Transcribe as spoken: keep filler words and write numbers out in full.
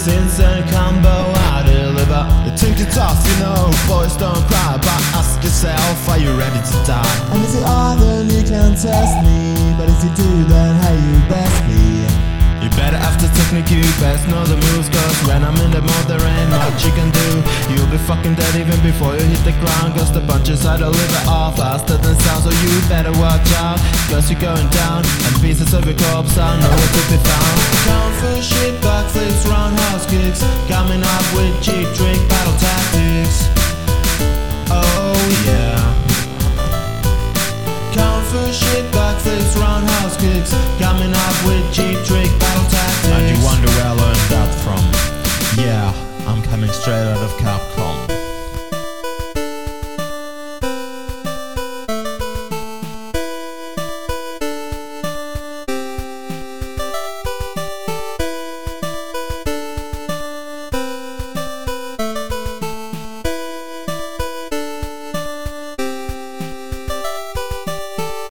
Since a combo I deliver. You think it's tough, you know, boys don't cry. But ask yourself, are you ready to die? And if you are, then you can test me. But if you do, then how you best me. You better after technique, you best know the moves. Cause when I'm in the mode there ain't much you can do. You'll be fucking dead even before you hit the ground. Cause the punches I deliver are faster than sound. So you better watch out, cause you're going down. And pieces of your corpse are nowhere to be found. Kung fu shit, backflips, roundhouse kicks. Coming up with cheap trick battle tactics. Oh yeah. Kung fu shit, backflips, roundhouse kicks. Coming up with cheap trick battle tactics. And you wonder where I learned that from. Yeah, I'm coming straight out of Capcom.